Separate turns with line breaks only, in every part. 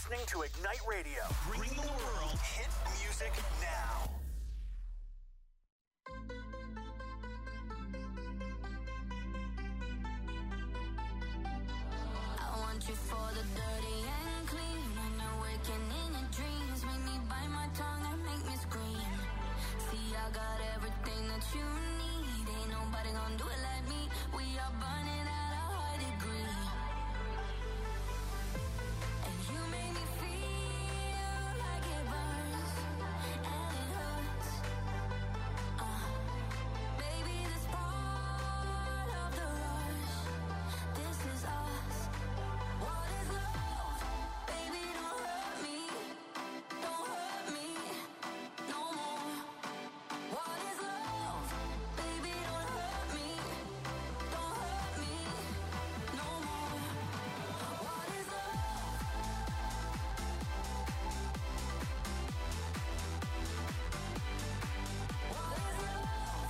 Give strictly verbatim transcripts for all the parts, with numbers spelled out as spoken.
listening to Ignite Radio. Bring the world hit music now.
I want you for the dirty and clean. When you're waking in your dreams, make me bite my tongue and make me scream. See, I got everything that you need. Ain't nobody gonna do it like me. We are burning at a high degree. And you make me feel like it burns and it hurts. Uh, baby, this part of the rush. This is us. What is love? Baby, don't hurt me. Don't hurt me no more. What is love? Baby, don't hurt me. Don't hurt me no more. What is love? What is love?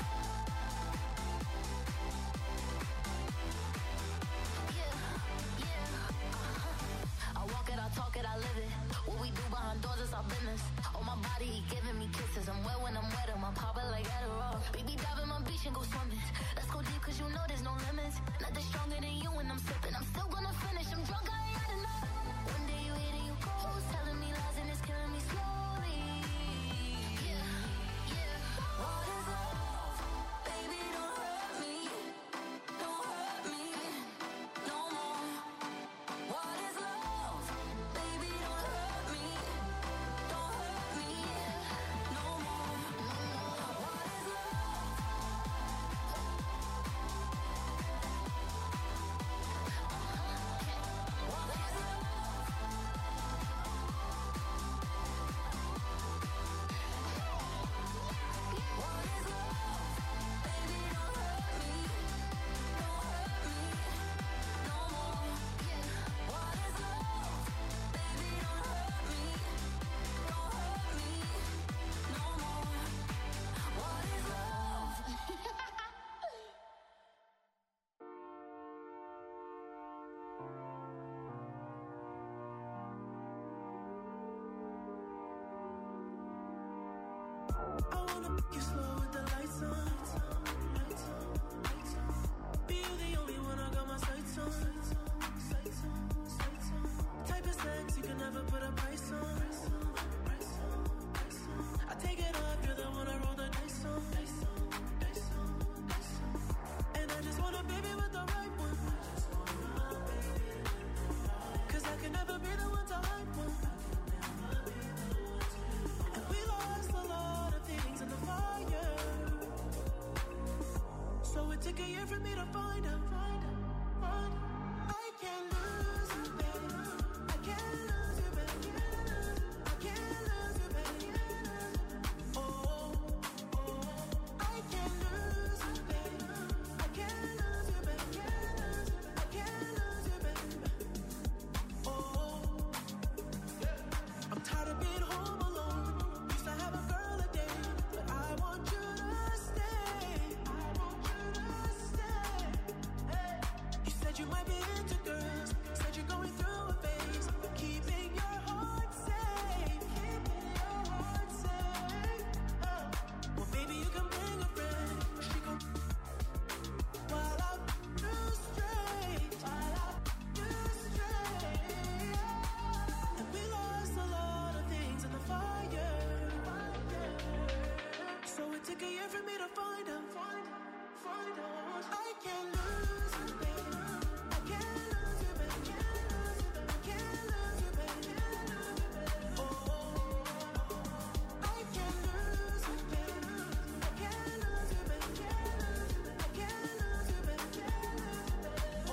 Yeah, yeah. uh-huh. I walk it, I talk it, I live it. What we do behind doors is our business. On my body, he giving me kisses. I'm wet when I'm wet, I'm popping like Adderall. Baby, dive in my beach and go swimming. Let's go deep, cause you know there's no limits. Nothing stronger than you when I'm sipping. I'm still gonna finish, I'm drunk, I ain't had enough. One day you hit and you go, telling me lies and it's killing me slowly. Yeah, yeah. What is love? Baby, don't hurt me. Don't hurt me no more. What is love? Baby, don't hurt me. Don't hurt me no more. What is love? What is love? What is love? Baby, don't hurt me. Don't hurt me no more. What is love? Baby, don't hurt me. Don't hurt me no more. What is love?
I wanna make you slow with the lights on. Be you the only one I got my sights on. Type of sex you can never put a price on. I take it off, you're the one I roll the dice on. And I just want a baby with the right one. Cause I can never be the one to hype one. And we lost a lot of things in the fire. So it took a year for me to find out. I can't lose you, baby. I can't lose you, baby. I can't lose you, baby. Oh, oh, I can't lose you, baby. I can't lose you, baby. I can't lose you, baby. Oh, I'm tired of being home alone. Used to have a girl a day, but I want you to stay. I want you to stay. Hey. You said you might be into girls. Said you're going through a phase. Keeping your heart safe. Keeping your heart safe. Oh. Well, baby, you can bring a friend. She gon' while I do straight. While I do straight. And we lost a lot of things in the fire. So it took a year for me to find out. I can't lose you, baby. I can't lose you, baby. I can't lose you, baby. Oh, I can't lose you, baby. I can't lose you, baby. I can't lose you, baby. Oh.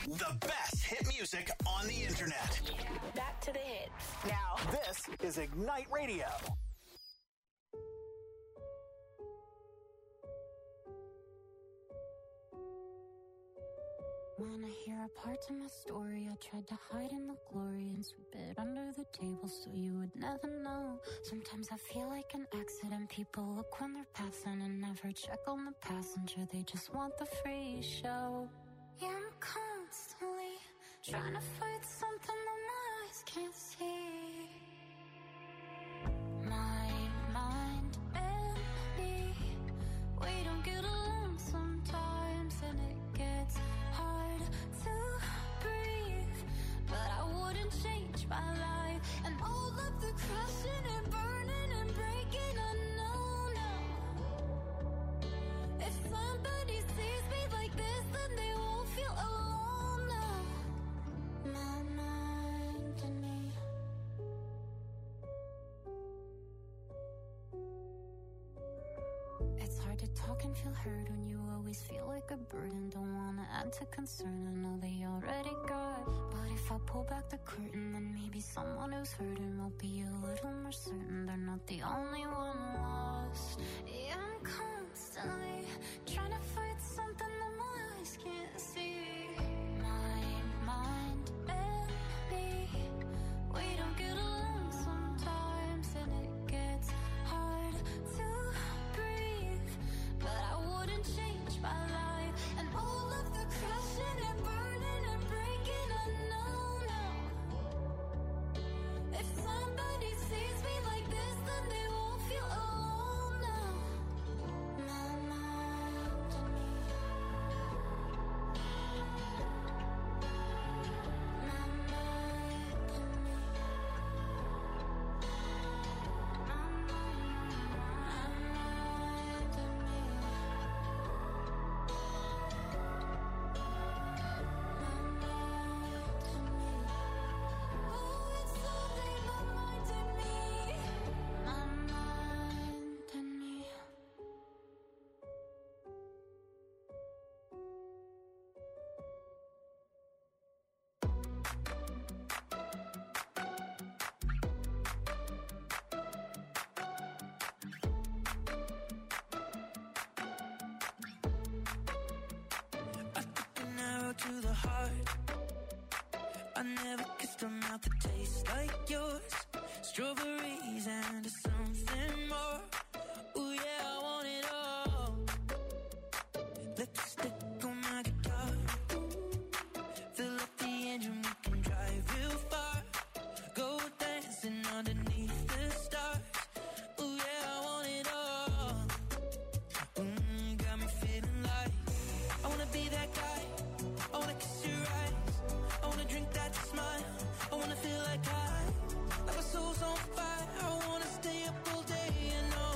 The best hit music on the internet.
Back to the hits.
Now, this is Ignite Radio.
Wanna hear a part of my story? I tried to hide in the glory and sweep it under the table so you would never know. Sometimes I feel like an accident. People look when they're passing and never check on the passenger. They just want the free show. Yeah, I'm constantly trying to fight something that my eyes can't see. My mind and me, we don't get along sometimes, and it gets hard to breathe. But I wouldn't change my life, and all of the crushing and burning and breaking, I know now. If somebody sees me like this, then they won't feel alone now. My mind and me. It's hard to talk and feel heard when you always feel like a burden. Don't wanna add to concern, I know they already got. But if I pull back the curtain, then maybe someone who's hurting will be a little more certain they're not the only one lost. Yeah, I'm constantly trying to fight something that my eyes can't see. My mind and me, we don't get along sometimes, and it gets hard to breathe. But I wouldn't change my life, and all of the crushing and burning and breaking, I know now. If somebody sees me like this, then they won't feel alone now. My mind and me. My mind and me. My mind and me. Oh, it's only my mind and me. My mind and me.
An arrow to the heart. I never kissed a mouth that tastes like yours. Strawberries and something more. Ooh yeah, I want it all. Lipstick on my guitar. Fill up the engine, we can drive real far. Go dancing underneath the stars. Ooh yeah, I want it all. Mm, got me feeling like I wanna be that guy. I wanna kiss your eyes. I wanna drink that smile. I wanna feel like I, like my soul's on fire. I wanna stay up all day and all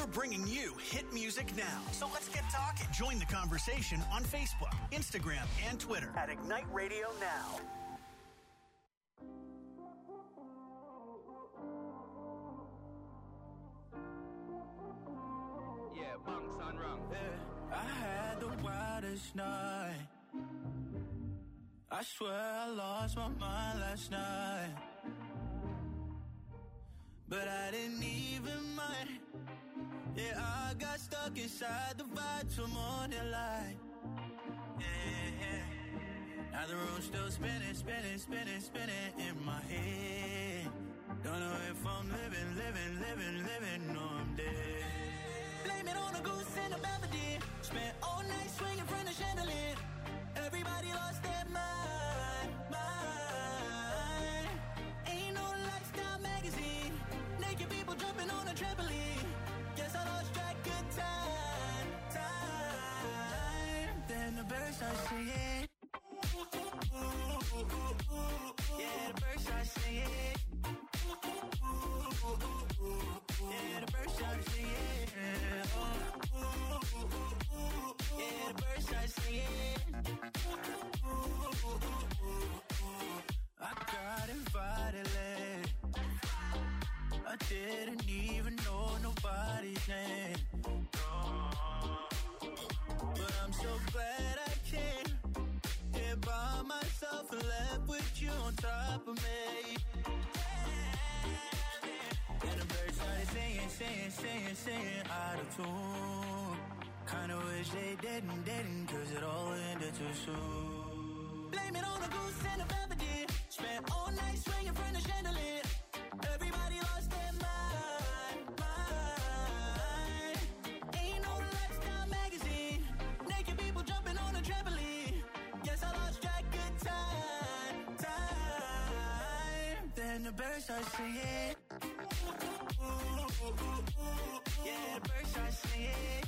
We're bringing you hit music now. So let's get talking. Join the conversation on Facebook, Instagram, and Twitter at Ignite Radio Now.
Yeah, bunks on wrong.
Yeah, I had the wildest night. I swear I lost my mind last night. But I didn't even mind. Yeah, I got stuck inside the vibe till morning light. Yeah, yeah. Now the room's still spinning, spinning, spinning, spinning in my head. Don't know if I'm living, living, living, living, or I'm dead. Blame it on a goose and a Belvedere. Spent all night swinging from the chandelier. Everybody lost their mind, mind. Ain't no lifestyle magazine. Naked people jumping on a trampoline. Guess I lost track of time, time. Then the birds start singing. Yeah, the birds start singing. Yeah, the birds start singing. Yeah, the birds start singing. I got invited late. I didn't even know nobody's name. But I'm so glad I came here by myself and left with you on top of me. And the birds started singing, singing, singing, singing out of tune. Kinda wish they didn't, didn't, cause it all ended too soon. Blame it on a goose and a Belvedere. Spent all night swinging from the chandelier. Everybody lost their mind, mind. Ain't no lifestyle magazine. Naked people jumping on a trampoline. Guess I lost track of time, time. Then the birds start singing. Yeah, the birds start singing.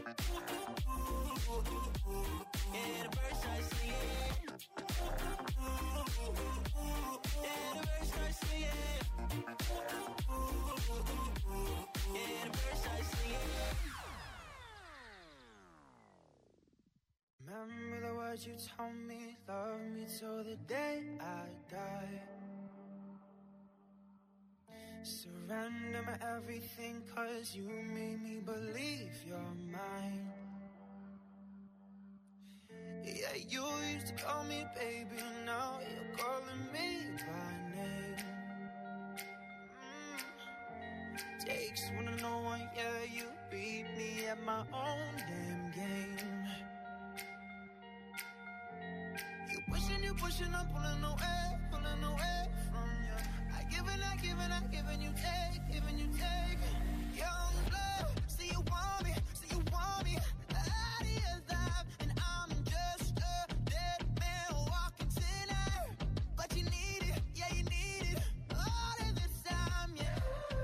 Yeah, the birds start singing. Yeah, the birds start singing. Yeah, the birds start singing. Remember the words you told me, love me till the day I die. Surrender my everything, cause you made me believe you're mine. Yeah, you used to call me baby, now you're calling me by name. Mm. Takes one to know one, yeah, you beat me at my own damn game. You pushing, you pushing, I'm pulling away, pulling away from you. I give and I give and I give and you take, give and you take. Young blood, see you want me, see you want me. Out of your life, and I'm just a dead man walking tonight. But you need it, yeah, you need it. All of this time, yeah.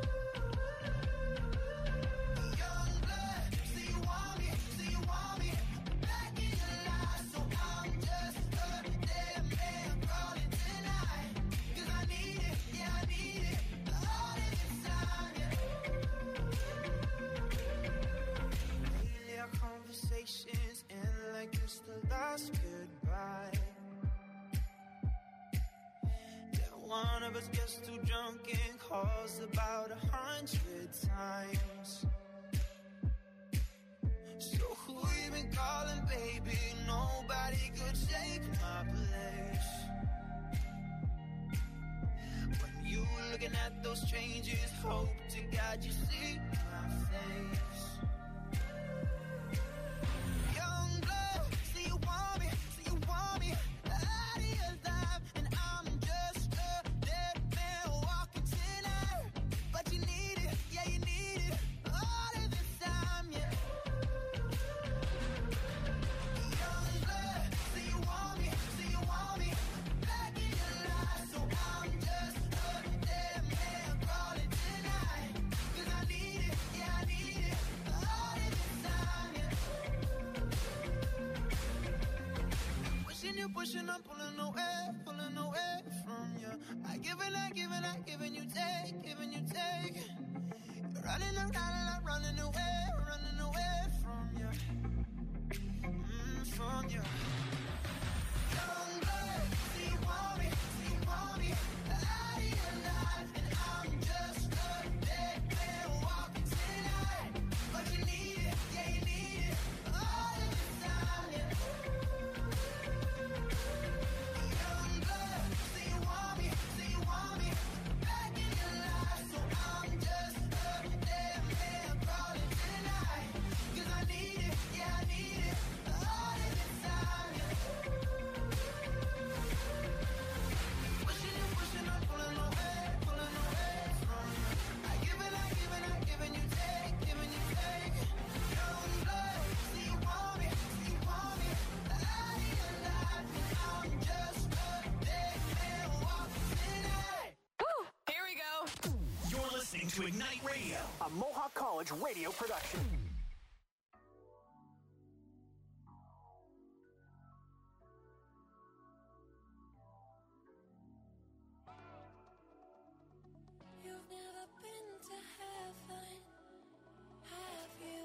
Young blood, see you want me, see you want me. Back in your life, so I'm just a dead man crawling tonight. Cause I need it, yeah, I need it. All of this time, yeah. Lately our conversations end like it's the last goodbye. Then one of us gets too drunk and calls about a hundred times. So who you been calling, baby? Nobody could take my place. When you looking at those changes, hope to God you see my face. Young blood, see you want me, see you want me. Out of your life, and I'm just a dead man walking tonight. But you need it, yeah, you need it. All of this time, yeah. Young blood, see you want me, see you want me. Back in your life, so I'm just a dead man crawling tonight. Cause I need it, yeah, I need it. All of this time, yeah. Pushing you, pushing, I'm pulling away, pulling away from you. I give and I give and I give and you take, give and you take. Running around and I'm running away, running away from you. Mm, from you. Young blood, see you want me, see you want me. Out of your life, and I'm just a dead man walking tonight. But you need it, yeah you need it, all of the time, yeah. Young blood, see you want me, see you want me. Back in your life, so I'm just a dead man crawling tonight. 'Cause I need it, yeah I need it, all of the time, yeah. Pushing and pushing, I'm pulling away, pulling away from you. I give it, I give it, I give it, you take, giving you take. Young blood, see you want me, see you want me. Out of your life, and I'm just a dead man walking tonight.
Here we go.
You're listening to Ignite Radio, a Mohawk College radio production.
You've never been to heaven, have you?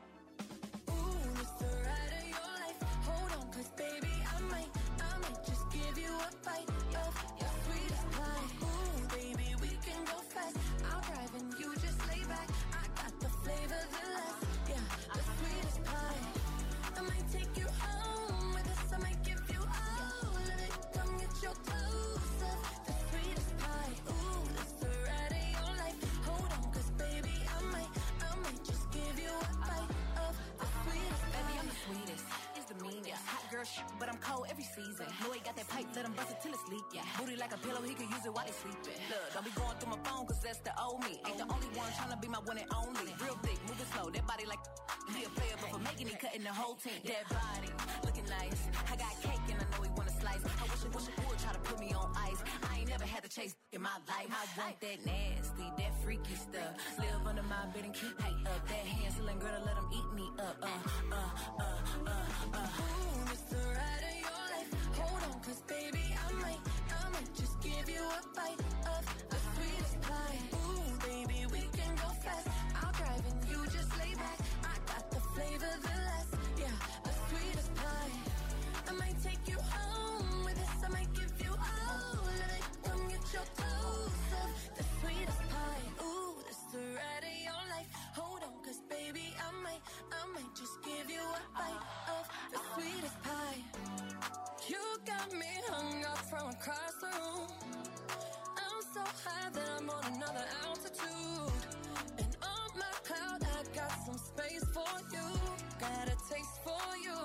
Ooh, it's the ride of your life. Hold on, 'cause baby, I might, I might just give you a bite of your sweetest pie. Ooh, baby, we can go fast. I'll drive and you just lay back. I got the flavor, the last, yeah, the sweetest pie. I might take you home with us. I might give you all of it. Come get your clothes up, the sweetest pie. Ooh, it's the ride of your life. Hold on, 'cause baby, I might, I might just give you a bite of the sweetest
Baby,
pie.
I'm the sweetest. It's the meanest. Hot girl shit, but I'm cold every season. Know he got that pipe, let him bust it till it's leak. Yeah. Booty like a pillow, he could use it while he's sleeping. Look, don't be going through my phone, 'cause that's the old me. Ain't the only one tryna be my one and only. Real thick, moving slow, that body like he a player, but for making it, cutting the whole team. That body, looking nice. I got cake and I know he wanna slice. I wish I wish I would try to put me on ice. I ain't never had to chase in my life. I want that nasty, that freaky stuff. Live under my bed and keep me up. That Hansel girl to let him eat me up. Uh, uh, uh, uh, uh.
Ooh, it's the ride of your life. Hold on, 'cause baby, I might, I might just give you a bite of the sweetest pie. Ooh, baby, we can go fast. I'll drive and you just lay back. I got the flavor, the last, yeah, the sweetest pie. I might take you home with us. I might give you all of it. Come get your clothes up, the sweetest pie. Ooh, it's the ride of your life. Hold on, 'cause baby, I might, I might just give you a bite of the sweetest pie. You got me hung up from across the room. I'm so high that I'm on another altitude. And on my cloud, I got some space for you. Got a taste for you.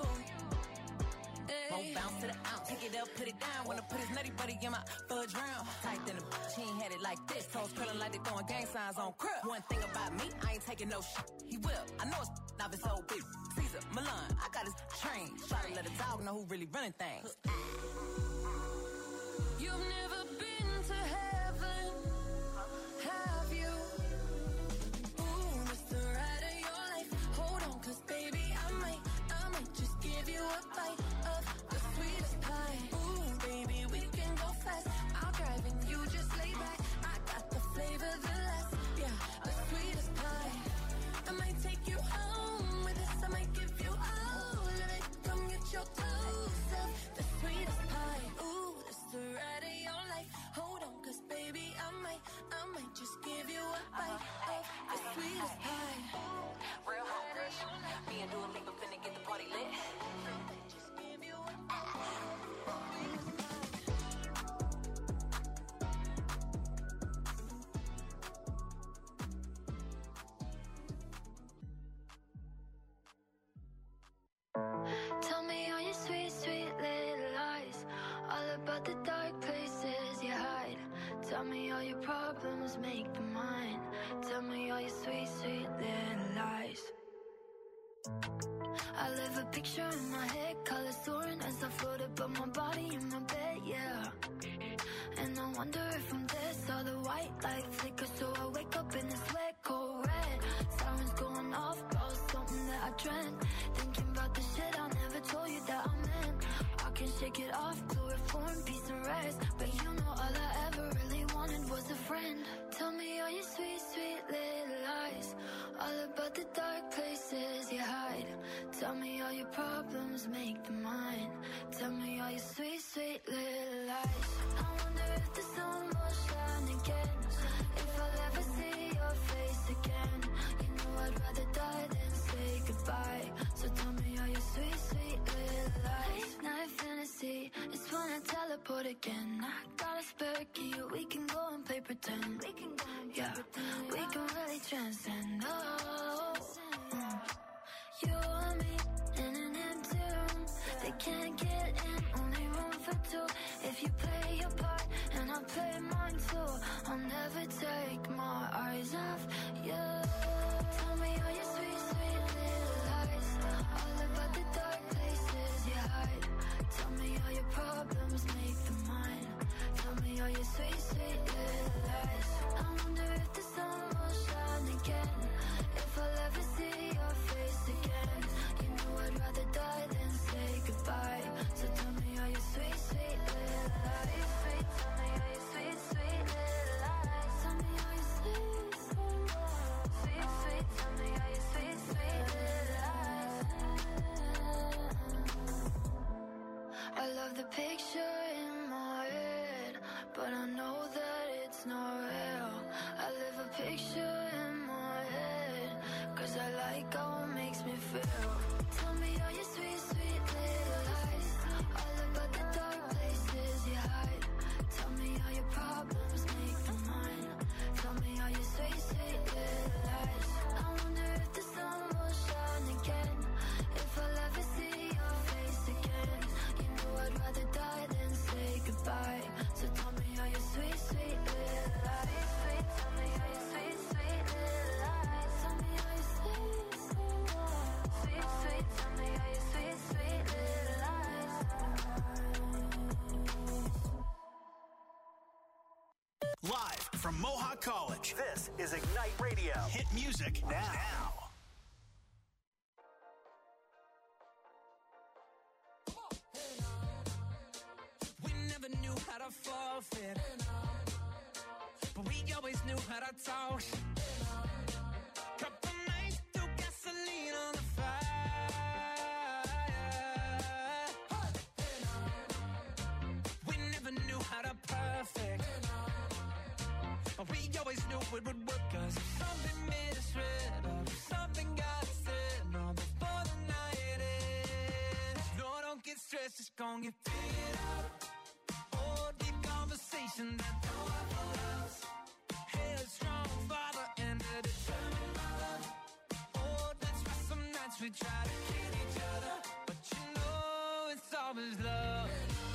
Won't bounce to the ounce. Pick it up, put it down. Wanna put his nutty buddy in my fudge round. Tight than a bitch, he ain't had it like this. Toes curling like they throwing gang signs on crib. One thing about me, I ain't taking no shit. He will. I know it's now it's so big. Caesar, Milan, I got his train. Try to let a dog know who really running things.
You've never been to heaven, have you? Ooh, it's the ride of your life. Hold on, 'cause baby, I might, I might just give you a bite of the sweetest pie. Ooh, baby, we can go fast. I'll drive and you just lay back. I got the flavor, the last, yeah, the sweetest pie. I might take you home with us. I might give you all of it. Come get your clothes up, the sweetest pie. Ooh, it's the ride of your life. Hold on, 'cause baby, I might, I might just give you a bite of the sweetest pie.
Real hungry. Me and Dua Lipa finna get the party lit.
Just give you a bite of the sweetest pie.
Tell me all your sweet, sweet little lies, all about the dark places you hide. Tell me all your problems, make them mine. Tell me all your sweet, sweet little lies. I live a picture in my head, colors soaring as I float above my body in my bed, yeah. And I wonder if I'm dead, saw the white light flicker, so I wake up in this wet, cold red. Sirens going off, about something that I dreamt. Thinking about the shit I never told you that I meant. I can shake it off, chloroform, peace and rest. But you know all I ever really wanted was a friend. Tell me all your sweet, sweet little lies,
problems make them mine. Tell me all your sweet, sweet little lies. I wonder if the sun will shine again, if I'll ever see your face again. You know I'd rather die than say goodbye. So tell me all your sweet, sweet little lies. Late night fantasy, it's when I teleport again. I got a spare key, we can go and play pretend. We can go and yeah, pretend. We can really transcend. Oh, mm. You and me in an empty room. They can't get in, only room for two. If you play your part and I'll play mine too, I'll never take my eyes off you. Tell me all your sweet, sweet little lies, all about the dark places you hide. Tell me all your problems, make them mine. Tell me all your sweet, sweet little lies. I wonder if the sun will shine again, if I'll ever see your face again. You know I'd rather die than say goodbye. So tell me all your sweet, sweet little lies. Sweet, tell me all your sweet, sweet little lies. Tell me all your sweet, sweet lies. Sweet, sweet, tell me all your sweet, sweet little lies. I love the picture in my head, but I know that it's not real. I live a picture in my head, cause I like how it makes me feel. Tell me all your sweet, sweet little lies, all about the dark places you hide. Tell me all your problems, make them mine. Tell me all your sweet, sweet little lies. I wonder if the sun will shine again, if I'll ever see your face again. You know I'd rather die than say goodbye. So tell me all your sweet, sweet little lies. Sweet, tell me all your sweet, sweet little lies. Tell me all your sweet, sweet lies. Sweet, sweet, tell me all your sweet, sweet little lies.
Live from Mohawk College, this is Ignite Radio. Hit music now. now.
We never knew how to forfeit, but we always knew how to talk. Couple nights threw gasoline on the fire. We never knew how to perfect, but we always knew it would work. Cause if something misread or if something got said, no, before the night ends. No, don't get stressed, it's gonna get figured out. Oh, deep conversation that don't have no loves. Headstrong father and a determined mother. Oh, that's why some nights we try to kill each other, but you know it's always love.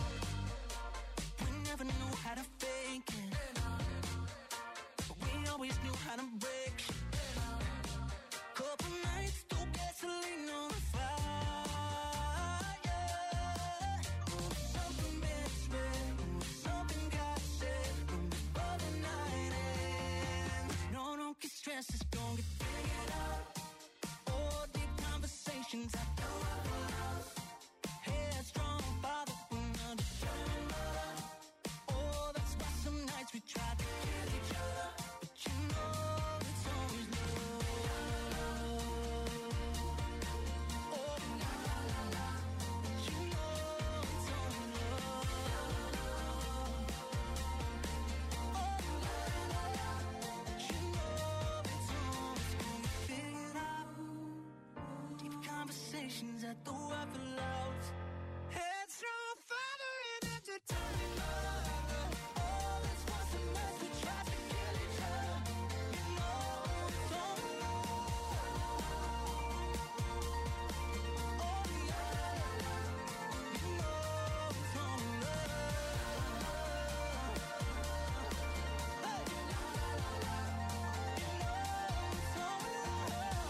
We never knew how to fake it, but we always knew how to break it. Couple nights threw gasoline on the fire. Oh, something misread, oh, something got said, and before the night ends. No, don't get stressed, it's gonna get figured out. Oh, deep conversations I don't have no love. Headstrong father and a determined mother. Oh, that's why some nights we try to kill each other, but you know it's always love. Oh, la la la la, but you know it's always love. Oh, la la la la, but you know it's always gonna get figured out. Deep conversations at the weapon loud. Headstrong father and a determined mother. Oh, that's why some nights we try to kill each other. You know it's always love. Oh, la la la la, you know it's always love. Hey, la la la la, you know it's always love.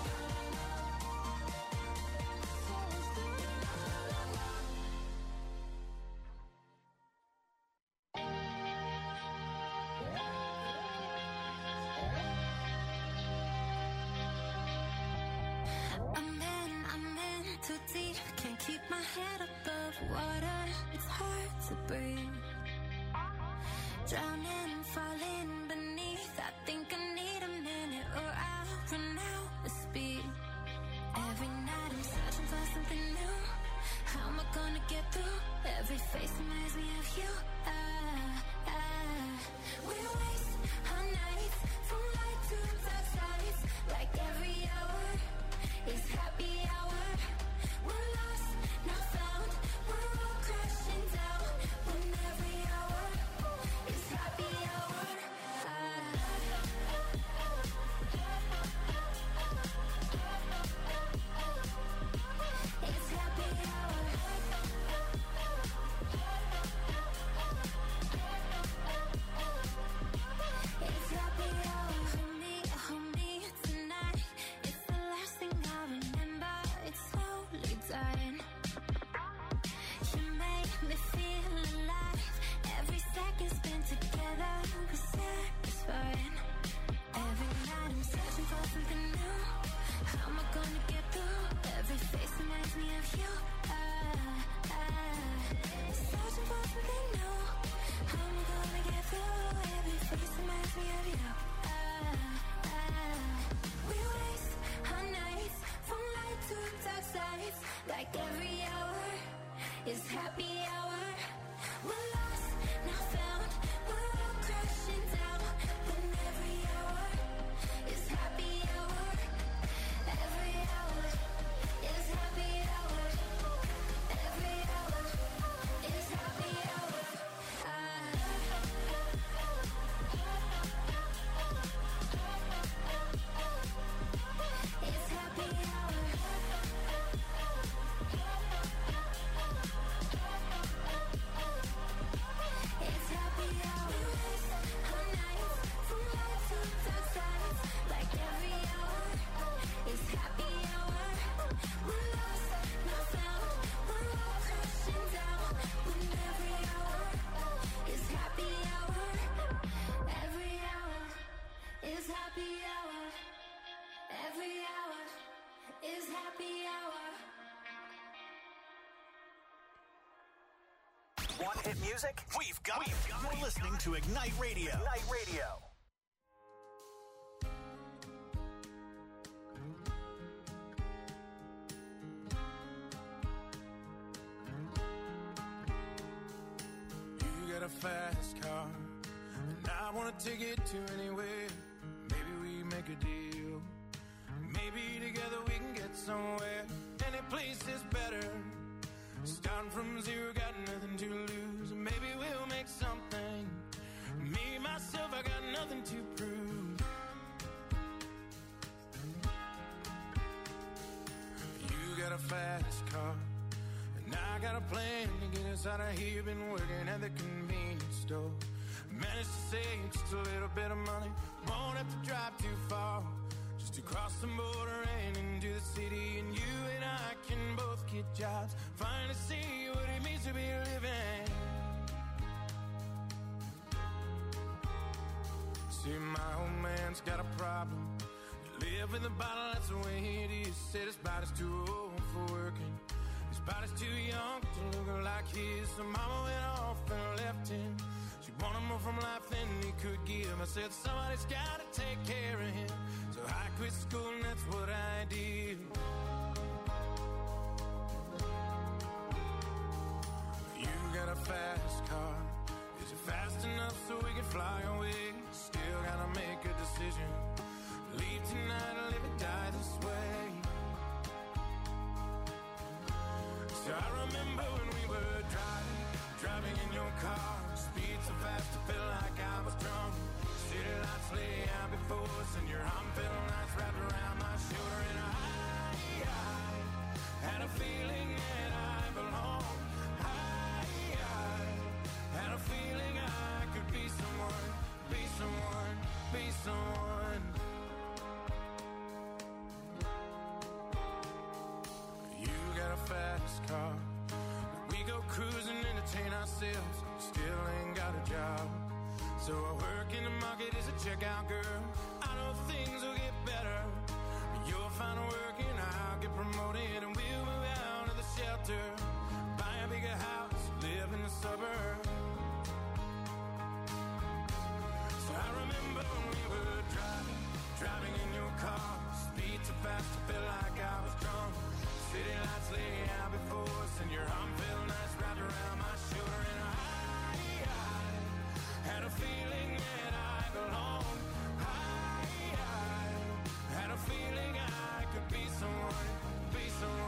It's always love.
I'm in, I'm in too deep. Can't keep my head above water. It's hard to breathe. Drowning, falling beneath. I think I need a minute or I'll run out of speed. Every night I'm searching for something new. something new. How am I gonna get through? Every face reminds me of you. I, I, searching for something new. How am I gonna get through? Every face reminds me of you. I, I, we waste our nights from light to dark sides. Like every hour is happy hour. We're lost, now found. We're all crashing down. Then every hour is happy hour. Every hour is happy hour. Every hour is happy hour. It's happy hour. It's happy hour. We waste our nights from light to dark sides. Like every hour is happy hour. We're lost, now found. We're all crashing down. When every hour is happy hour. Every hour is happy hour. Every hour is happy hour.
Want hit music? We've got it. You're listening to Ignite Radio. Ignite Radio.
You got a fast car, and I want to take it to anywhere. Maybe we make a deal. Maybe together we can get somewhere. Any place is better. Starting from zero, got nothing to lose. Maybe we'll make something. Me, myself, I got nothing to prove. You got a fast car, and I got a plan to get us out of here. Been working at the convenience store. Managed to save just a little bit of money. Won't have to drive too far. Just to cross the border and into the city. And you and I can both get jobs. Finally see what it means to be living. See, my old man's got a problem. You live in the bottle, that's the way it is. Said his body's too old for working. His body's too young to look like his. So mama went off and left him. She wanted more from life than he could give. I said somebody's gotta take care of him. So I quit school and that's what I did. You got a fast car. Is it fast enough so we can fly away? Still gotta make a decision. Leave tonight or live and die this way. So I remember when we were driving, driving in your car. Speed so fast I felt like I was drunk. City lights lay out before us, and your arm felt nice wrapped around my shoulder. And I, I had a feeling that I belonged. I, I had a feeling I could be someone, be someone, be someone. You got a fast car. We go cruising, entertain ourselves. Still ain't got a job. So I work in the market as a checkout girl. I know things will get better. You'll find work and I'll get promoted. And we'll move out of the shelter. Buy a bigger house, live in the suburbs. So I remember when we were driving, driving in your car. Speed so fast I felt like I was drunk. City lights lay out before us, and your arm felt nice wrapped around my shoulder. And I, I had a feeling that I belonged. I, I had a feeling I could be someone, be someone.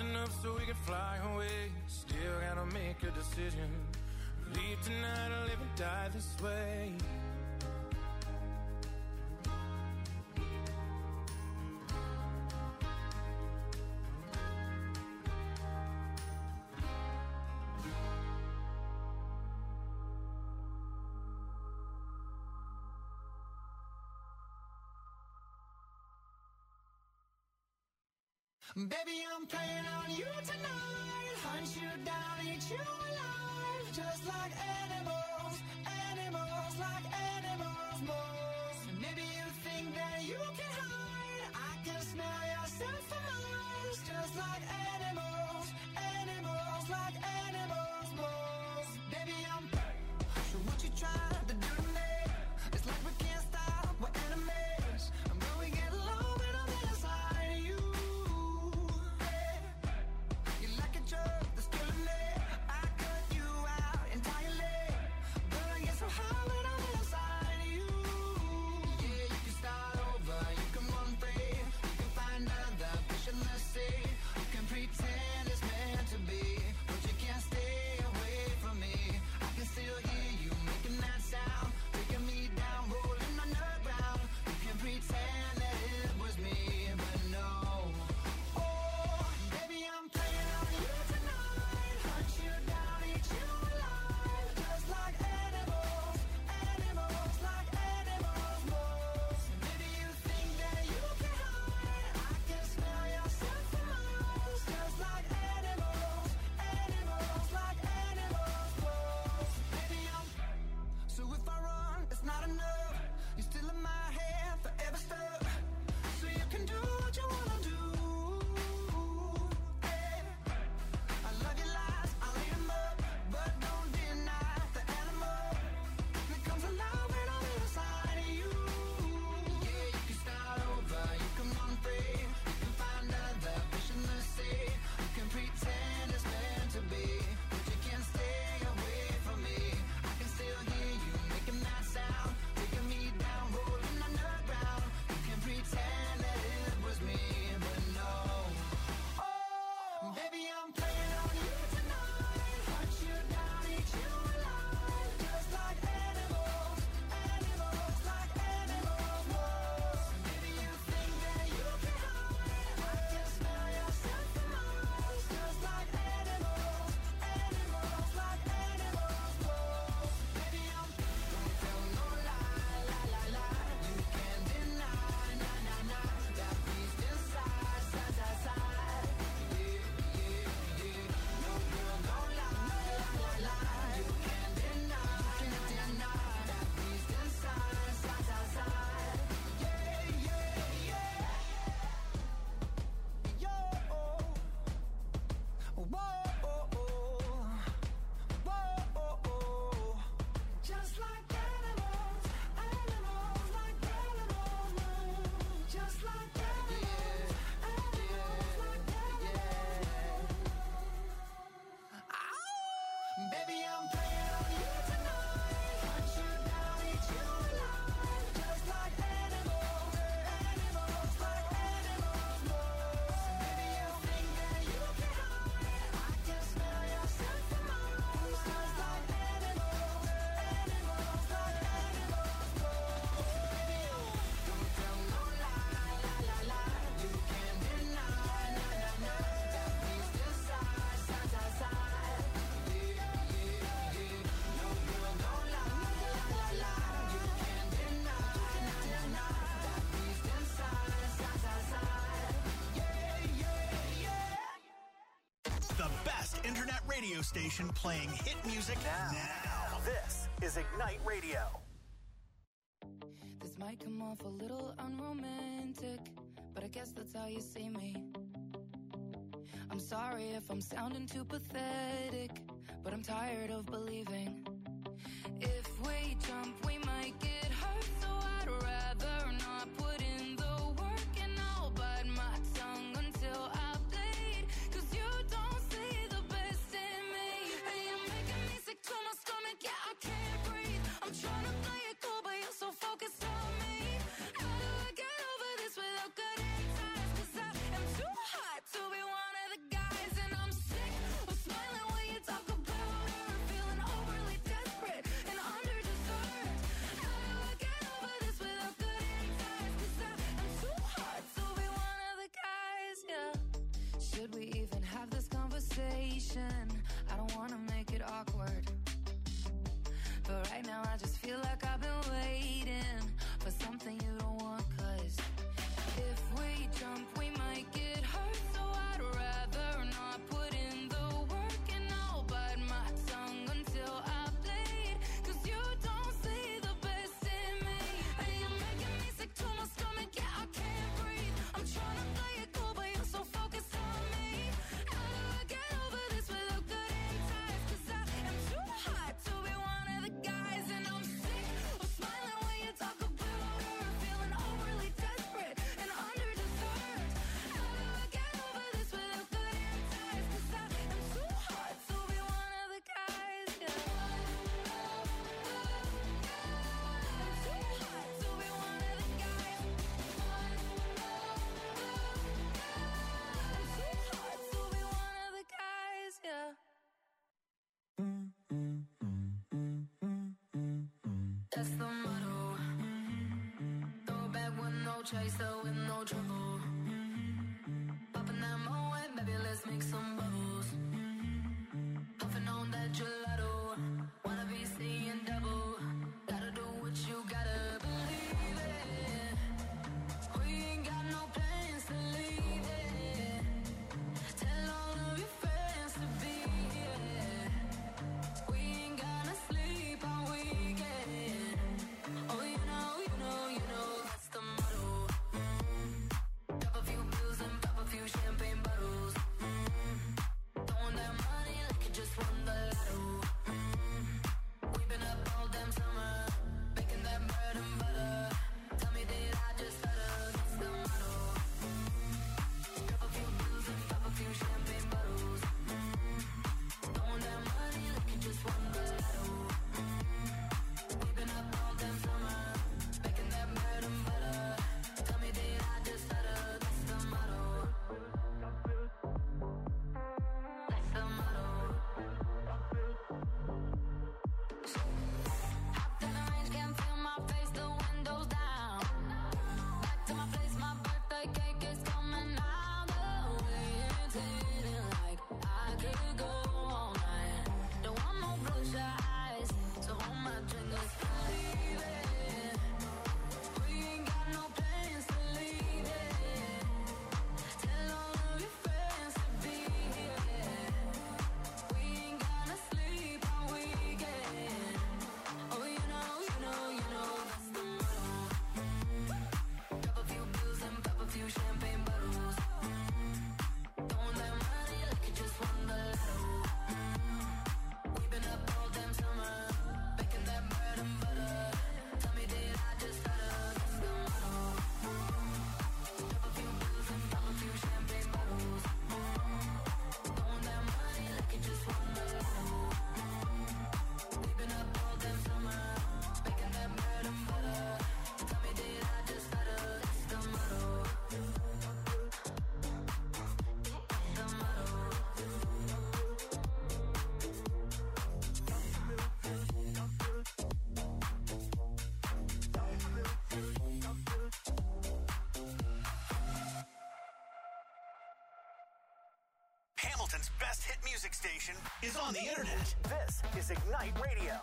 enough so we can fly away. Still gotta make a decision. Leave tonight or live and die this way.
Baby, I'm playing on you tonight. Hunt you down, eat you alive. Just like animals, animals, like animals, moles. Maybe you think that you can hide. I can smell yourself from miles. Just like animals, animals, like animals, moles. Baby, I'm so what you trying to do to me? It's like we can't stop, we're enemies. And when we get low, we're on the other side of you. That's killing me. I cut you out entirely, but I get so high when I'm inside of you. Yeah, you can start over, you can run free, you can find another fish in the sea. You can pretend it's meant to be, but you can't stay away from me. I can still hear you making that sound, taking me down, rolling on the ground. You can pretend that it was me, but no. Oh, baby, I'm playing on you tonight. Hunt you down, eat you alive. Just like animals, animals, like animals, moles. Maybe you think that you can hide. I can smell yourself from miles. Just like animals, animals, like animals, moles. Baby, I'm so if I run, it's not enough. You're still in my head, forever stuck. So you can do what you wanna do. I love your lies, I'll eat them up, but don't deny the animal that comes alive when I'm inside of you. Yeah, you can start over, you can run free, you can find another fish in the sea. You can pretend it's meant to be, but you can't stay away from me. I can still hear you making that sound, taking me down, rolling on the ground. You can pretend that it was me, but no. Oh, baby, I'm playing on you tonight. Hunt you down, eat you alive. Just like animals, animals, like animals, moles. Maybe you think that you can hide. I can smell yourself from miles. Just like animals, animals, like animals, moles. Baby, I'm don't tell no lie, lie, lie, lie. You can't deny, nah, nah, nah. That beast inside, side, side, side. Yeah, yeah, yeah. No girl, don't lie, lie, lie, lie. You can't deny, can't deny. That beast inside, side, side, side. Yeah, yeah, yeah. Yo, whoa, whoa, just like animals, animals, like animals, just like animals, animals, like animals. Baby, I'm playing on you tonight. Hunt you down, eat you alive. Just like animals, animals, like animals, moles. Maybe you think that you can hide. I can smell yourself from miles. Just like animals, animals, like animals, moles. Baby, don't tell no lie, lie, lie, lie. You can't deny, nah, nah, nah. That beast inside, side, side, side. Yeah, yeah, yeah. No girl, don't lie, lie, lie, lie. You can't deny, nah, nah, nah. That beast inside, side, side, side. Yeah, yeah, yeah.
The best internet radio station playing hit music now. This is Ignite Radio.
This might come off a little unromantic, but I guess that's how you see me. I'm sorry if I'm sounding too pathetic, but I'm tired of believing. If we jump, we might get hurt, so I'd rather not put in the work, and I'll bite my tongue until I bleed. Cause you don't see the best in me, and you're making me sick to my stomach, yeah, I can't breathe. I'm trying to play it cool, but you're so focused on me. How do I get over this without cutting ties? Cause I am too hot to be one of the guys that's the motto. Throw it back with no chaser, with no trouble. Popping that Moet, baby, let's make some bubbles. Puffing on that gelato, wanna be seeing double. Gotta do what you gotta believe it. We ain't got no plans to leave it. Tell all of your friends to be here. We ain't gonna sleep all weekend. Oh, you know, you know, you know that's the motto. Drop a few bills and pop a few champagne bottles. Throwing that money like you just won the lotto. We've been up all damn summer, making that bread and butter. Tell me, did I just stutter? That's the motto. Drop a few bills and pop a few champagne bottles. Throwing that money like you just won the lotto. We've been up all damn summer, making that bread and butter. Tell me, did I just stutter? That's the motto. That's the motto. Hopped in the range, can't feel my face, the windows down. Back to my place, my birthday cake is coming out. The wind's hitting like I could go all night. Don't want no bloodshot eyes, so hold my drink, let's leave it. We ain't got no plans to leave it. Tell all of your friends to be here. We ain't gonna sleep all weekend. Oh, you know, you know, you know that's the motto. Drop a few bills and pop a few champagne bottles. Throwing that money like you just won the lotto. We've been up all damn summer, making that bread and butter. Tell me, did I just stutter? That's the motto. Drop a few bills and pop a few champagne bottles. Throwing that money like you just won the lotto. We've been up all damn summer, making that bread and butter. Tell me, did I just stutter? That's the motto. That's the motto.
Hamilton's best hit music station is on the internet. This is Ignite Radio.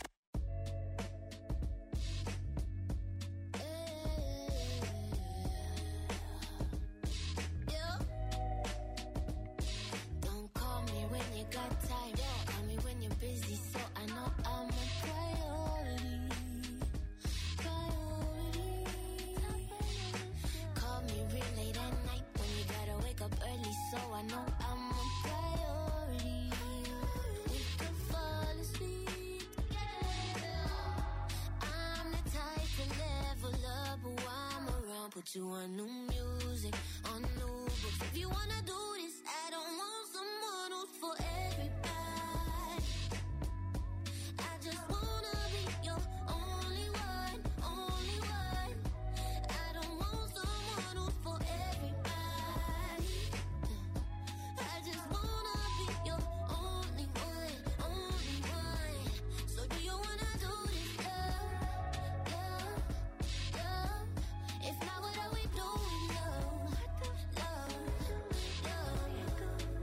Don't call me when you got time. Call me when you're busy, so I know I'm a priority. Priority. Call me real late at night when you gotta wake up early, so I know I'm a priority. We could fall asleep together. I'm the type to level up while I'm around. Put you on new music, on new books. If you wanna do this, I don't want someone who's for everybody. I just wanna be your only one, only one. I don't want someone who's for everybody. I just wanna be your only one, only one. So do you wanna do this, love, love, love? If not, what are we doing, love, love, love?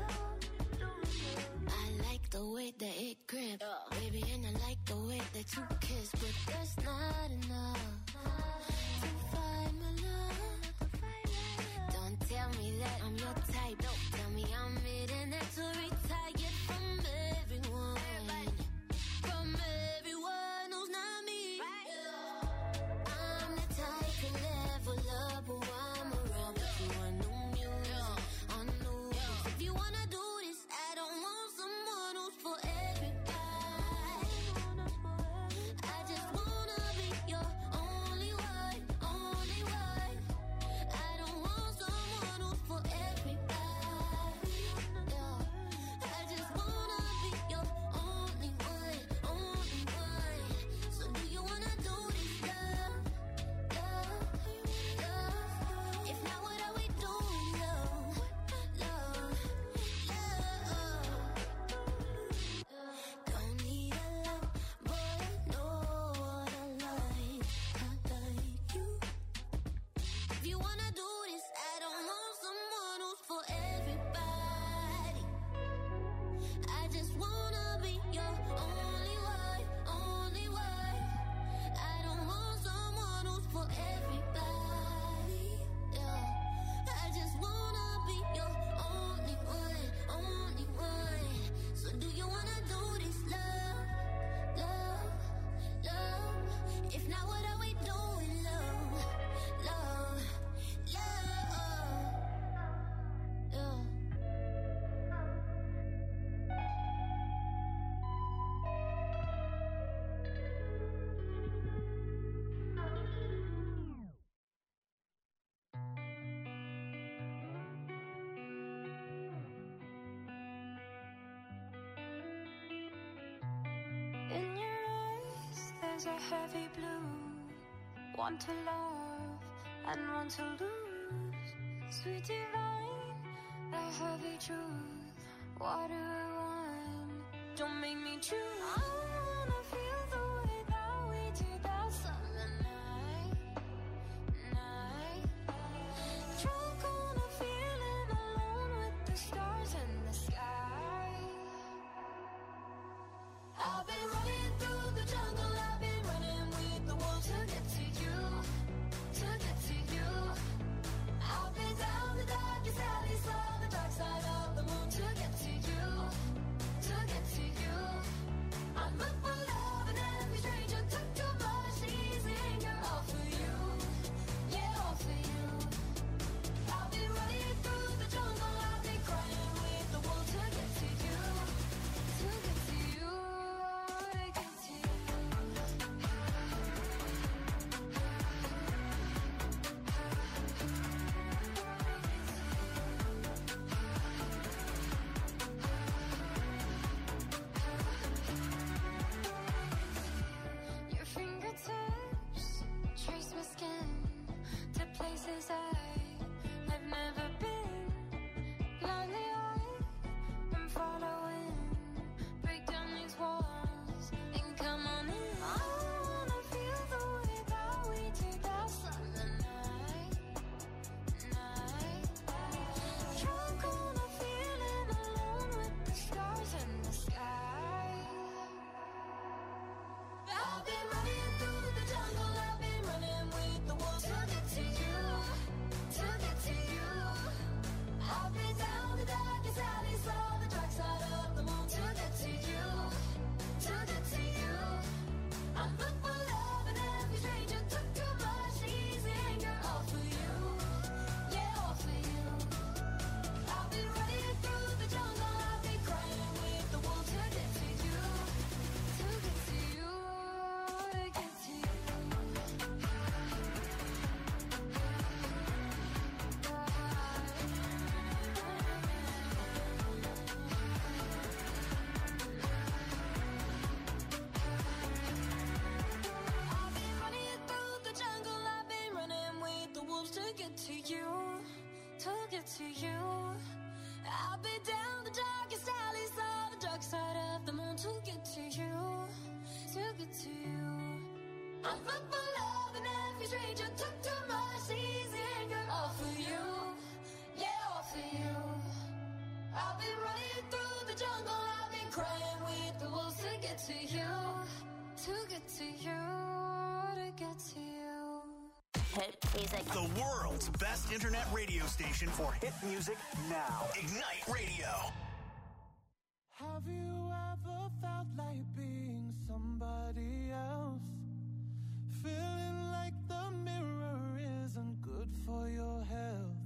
eyes are heavy blue. One to love and one to lose. Sweet divine, the heavy truth. What do I want? Don't make me choose. I wanna feel the way that we did that summer night, night. Drunk on a feeling, alone with the stars in the sky. I've been running through the jungle, I've been running with the wolves to get to you, to get to you. I've been down the darkest alley, saw the dark side of the moon to get to you, to get to you. I'm up for love and every stranger took too much easy anger, all for you, yeah, all for you. I've been running through the jungle, I've been crying with the wolves to get to you, to get to you, to get to you. Your fingertips trace my skin to places I've never been. Blindly I'm following. Break down these walls and come on in. I wanna feel the way that we did that summer night, night. Drunk on a feeling, alone with the stars in the sky. I've been running through the jungle, I've been running with the wolves to get to you, to get to you. I've been down the darkest alley, saw the dark side of the moon to get to you, to get to you. I'm up for love and every stranger took too much easy anger, all for you, yeah, all for you. I've been running through the jungle, I've been crying with the wolves to get to you, to get to you, to get to you. I've been running through the jungle, I've been running with the wolves to get to you, to get to you. I've been down the darkest alleys, saw the dark side of the moon to get to you, to get to you. I'm up for love and every stranger took too much easy anger, all for you, yeah, all for you. I've been running through the jungle, I've been crying with the wolves to get to you, to get to you, to get to you.
Hit music.
The world's best internet radio station for hit music now. Ignite Radio.
Have you ever felt like being somebody else? Feeling like the mirror isn't good for your health.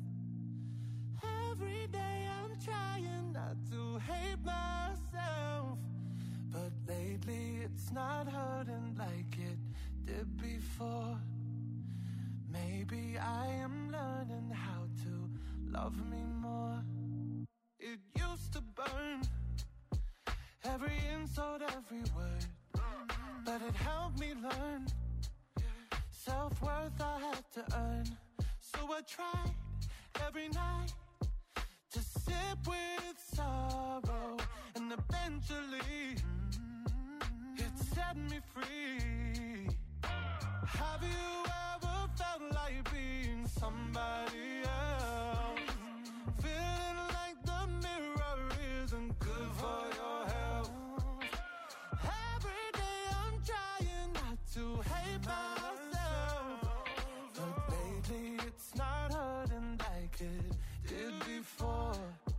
Every day I'm trying not to hate myself, but lately it's not hurting like it did before. Maybe I am learning how to love me more. It used to burn, every insult, every word, but it helped me learn. Self-worth I had to earn, so I tried every night to sit with sorrow, and eventually it set me free. Have you ever felt like being somebody else? Feeling like the mirror isn't good for your health. Every day I'm trying not to hate myself, but lately it's not hurting like it did before.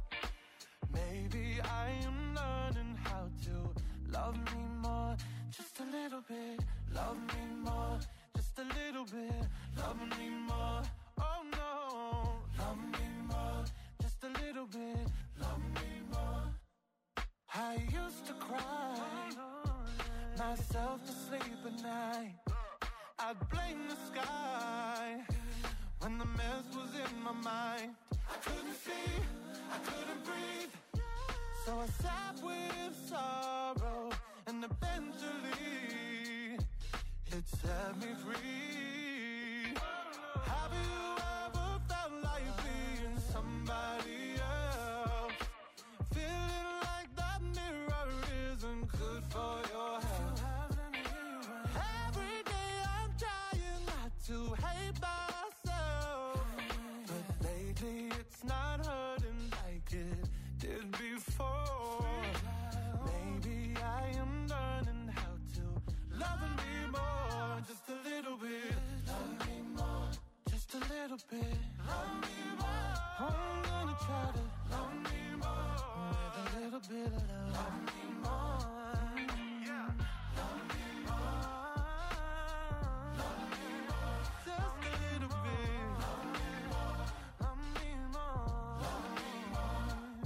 Maybe I am learning how to love me more, just a little bit. Love me more, just a little bit. Love me more, oh no. Love me more, just a little bit. Love me more. I used to cry myself to sleep at night. I'd blame the sky when the mess was in my mind. I couldn't see, I couldn't breathe, so I sat with sorrow, and eventually
it set me free. Have you ever felt like being somebody else? Feeling like that mirror isn't good for your health. Every day I'm trying not to hate myself, but lately it's not hurting like it did before. Maybe I am learning how to love me more, just a little bit. Love me more, just a little bit. Love me more. I'm gonna try to love me more with a little bit of love. Love me more. Yeah. Love me more. Love me more. Just a little bit. Love me more. Love me more. Love me more.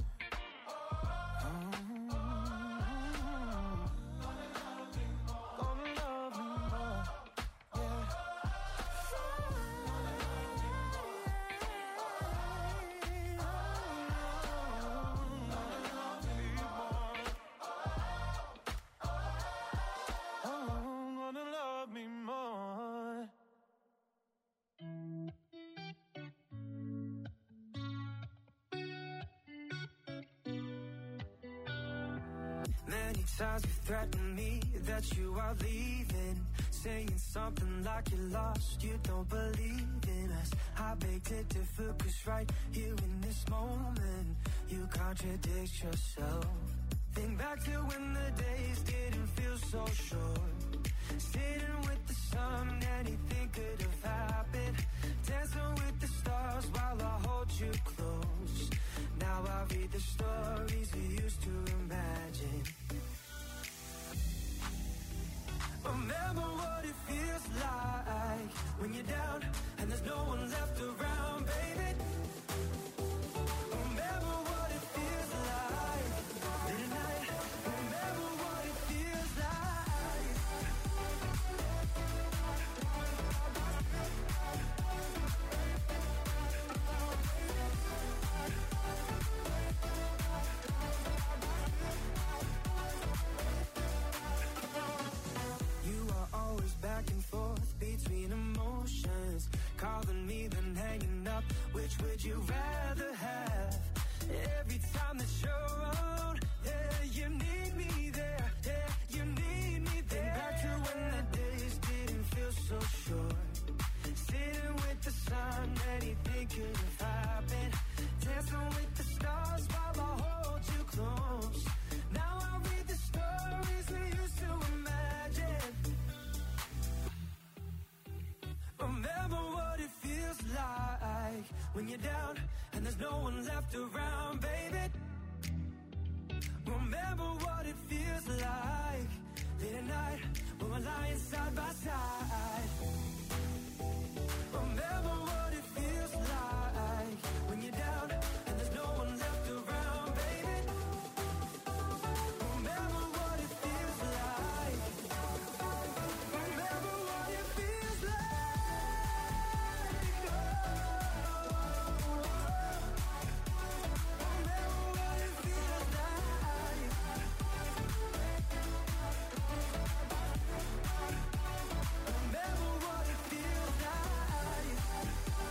Many times you threaten me that you are leaving, saying something like you're lost, you don't believe in us. I beg to differ, cause right here in this moment, you contradict yourself. Think back to when the days didn't feel so short, sitting with the sun, anything could have happened, dancing with the stars while I hold you close. Now I read the stories we used to imagine. Remember what it feels like when you're down and there's no one left around, baby. Remember what it feels like in the night. Remember what it feels like. You are always back and forth between emotions, calling me then hanging up. Which would you rather have? Every time that you're around, yeah, you need me there, yeah, you need me there. Think back to when the days didn't feel so short, sitting with the sun, anything could have happened, dancing with the stars while I hold you close. Now I read the stories we used to imagine. Remember what it feels like when you're down and there's no one left around, baby. Remember what it feels like late at night when we're lying side by side. Remember what it feels like when you're down and there's no one left around, baby. Remember what it feels like. Remember what it feels like. Remember what it feels like. Remember what it feels like.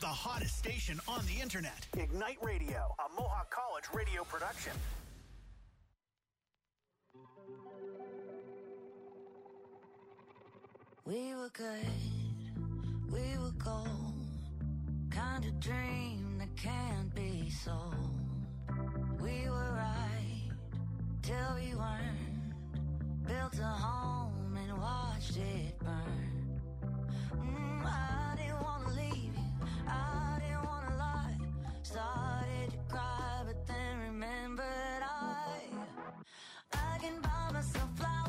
the hottest station on the internet. Ignite Radio, a Mohawk College radio production.
We were good, we were gold, kind of dream that can't be sold. We were right till we weren't, built a home and watched it burn. Mm, I didn't want to leave you, I didn't want to lie, started to cry but then remembered I, I can buy myself flowers.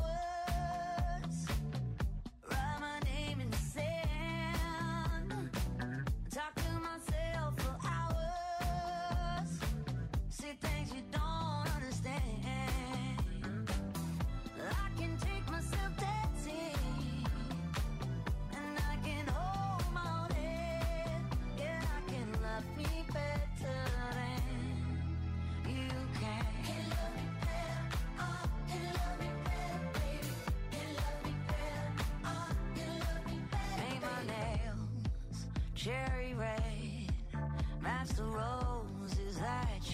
Things you don't understand. I can take myself dancing, and I can hold my own head. Yeah, I can love me better than you can. Can love me better, oh, can love me better, baby. Can love me better, oh, can love me better. Paint my nails cherry red, match the roses that you